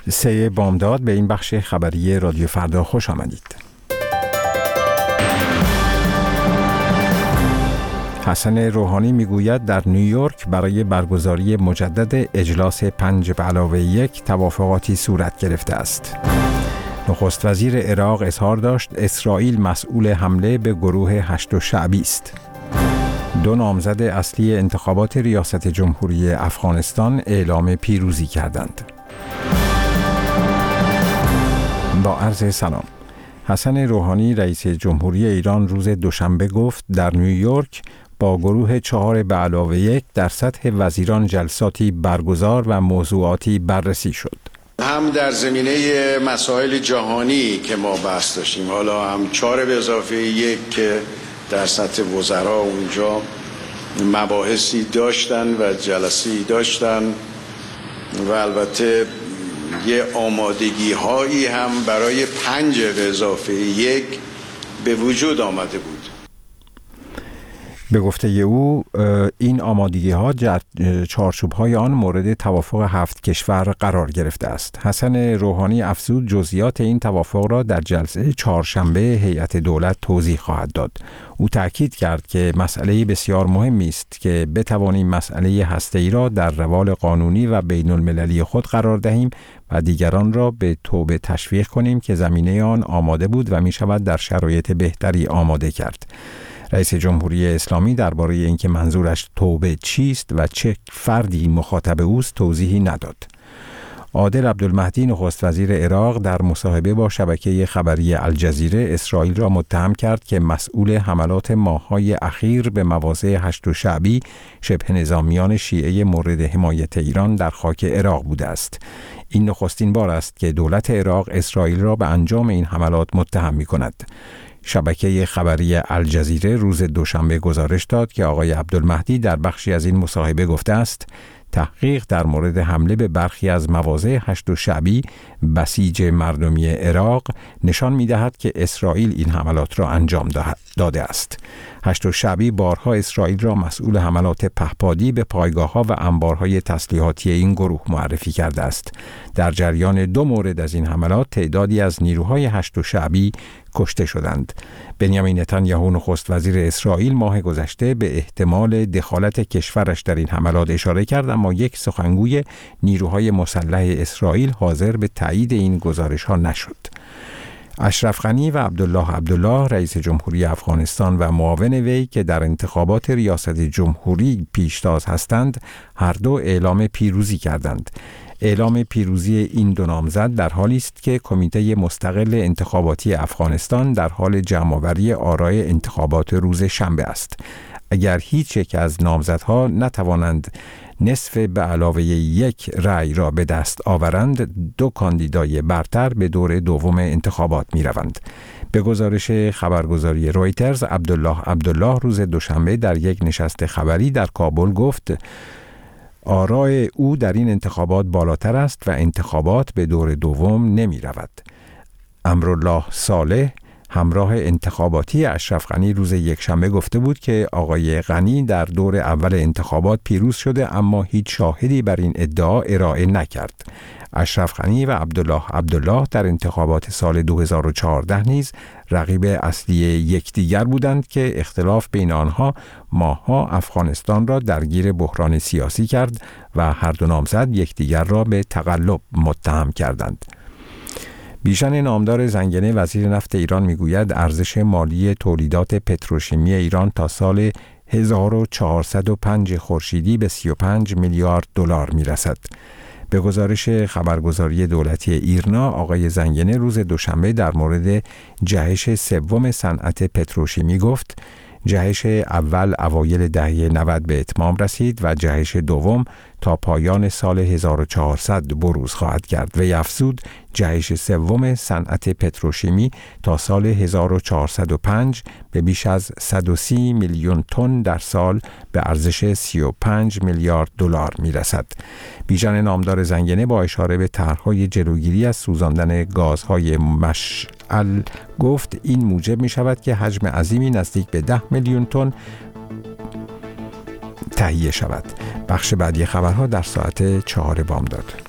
3 بامداد به این بخش خبری رادیو فردا خوش آمدید. حسن روحانی میگوید در نیویورک برای برگزاری مجدد اجلاس 5+1 توافقاتی صورت گرفته است. نخست وزیر عراق اظهار داشت اسرائیل مسئول حمله به گروه هشت شعبی است. 2 نامزد اصلی انتخابات ریاست جمهوری افغانستان اعلام پیروزی کردند. با عرض سلام. حسن روحانی رئیس جمهوری ایران روز دوشنبه گفت در نیویورک با گروه 4+1 در سطح وزیران جلساتی برگزار و موضوعاتی بررسی شد. هم در زمینه مسائل جهانی که ما بحث داشتیم، حالا هم 4+1 که در سطح وزرا اونجا مباحثی داشتن و جلسه‌ای داشتن و البته یه آمادگی هایی هم برای 5+1 به وجود آمده بود. به گفته او این آمادگی ها چارچوب های آن مورد توافق 7 کشور قرار گرفته است. حسن روحانی افزود جزئیات این توافق را در جلسه چهارشنبه هیئت دولت توضیح خواهد داد. او تاکید کرد که مسئله بسیار مهمی است که بتوانیم مسئله هسته‌ای را در روال قانونی و بین المللی خود قرار دهیم و دیگران را به توبه تشویق کنیم که زمینه آن آماده بود و می شود در شرایط بهتری آماده کرد. رئیس جمهوری اسلامی درباره اینکه منظورش توبه چیست و چه فردی مخاطب اوست توضیحی نداد. عادل عبدالمهدی نخست وزیر عراق در مصاحبه با شبکه خبری الجزیره اسرائیل را متهم کرد که مسئول حملات ماه‌های اخیر به مواضع هشت شعبی شبه نظامیان شیعه مورد حمایت ایران در خاک عراق بوده است. این نخستین بار است که دولت عراق اسرائیل را به انجام این حملات متهم می‌کند. شبکه خبری الجزیره روز دوشنبه گزارش داد که آقای عبدالمهدی در بخشی از این مصاحبه گفته است تحقیق در مورد حمله به برخی از مواضع هشت شعبی بسیج مردمی عراق نشان می‌دهد که اسرائیل این حملات را انجام داده است. هشت شعبی بارها اسرائیل را مسئول حملات پهپادی به پایگاه‌ها و انبارهای تسلیحاتی این گروه معرفی کرده است. در جریان 2 مورد از این حملات تعدادی از نیروهای هشت شعبی کشته شدند. بنیامین نتانیاهو نخست وزیر اسرائیل ماه گذشته به احتمال دخالت کشورش در این حملات اشاره کرد، اما یک سخنگوی نیروهای مسلح اسرائیل حاضر به تایید این گزارش‌ها نشد. اشرف غنی و عبدالله رئیس جمهوری افغانستان و معاون وی که در انتخابات ریاست جمهوری پیشتاز هستند هر دو اعلام پیروزی کردند. اعلام پیروزی این 2 نامزد در حالی است که کمیته مستقل انتخاباتی افغانستان در حال جمع‌آوری آرای انتخابات روز شنبه است. اگر هیچ یک از نامزدها نتوانند نصف به علاوه 1 رأی را به دست آورند، 2 کاندیدای برتر به دور دوم انتخابات می روند. به گزارش خبرگزاری رویترز عبدالله روز دوشنبه در یک نشست خبری در کابل گفت آرای او در این انتخابات بالاتر است و انتخابات به دور دوم نمی رود. امرالله صالح همراه انتخاباتی اشرف غنی روز یکشنبه گفته بود که آقای غنی در دور اول انتخابات پیروز شده اما هیچ شاهدی بر این ادعا ارائه نکرد. اشرف غنی و عبدالله در انتخابات سال 2014 نیز رقیب اصلی یکدیگر بودند که اختلاف بین آنها ماه‌ها افغانستان را درگیر بحران سیاسی کرد و هر 2 نامزد یکدیگر را به تقلب متهم کردند. بیژن نامدار زنگنه وزیر نفت ایران میگوید ارزش مالی تولیدات پتروشیمی ایران تا سال 1405 خورشیدی به 35 میلیارد دلار میرسد. به گزارش خبرگزاری دولتی ایرنا آقای زنگنه روز دوشنبه در مورد جهش سوم صنعت پتروشیمی گفت جهش اول اوایل دهه 90 به اتمام رسید و جهش دوم تا پایان سال 1400 بروز خواهد کرد و افزود جهش سوم صنعت پتروشیمی تا سال 1405 به بیش از 130 میلیون تن در سال به ارزش 35 میلیارد دلار میرسد. بیژن نامدار زنگنه با اشاره به طرح‌های جلوگیری از سوزاندن گازهای مشعل گفت این موجب می شود که حجم عظیمی نزدیک به 10 میلیون تن تهیه شود. بخش بعدی خبرها در ساعت 4 بامداد.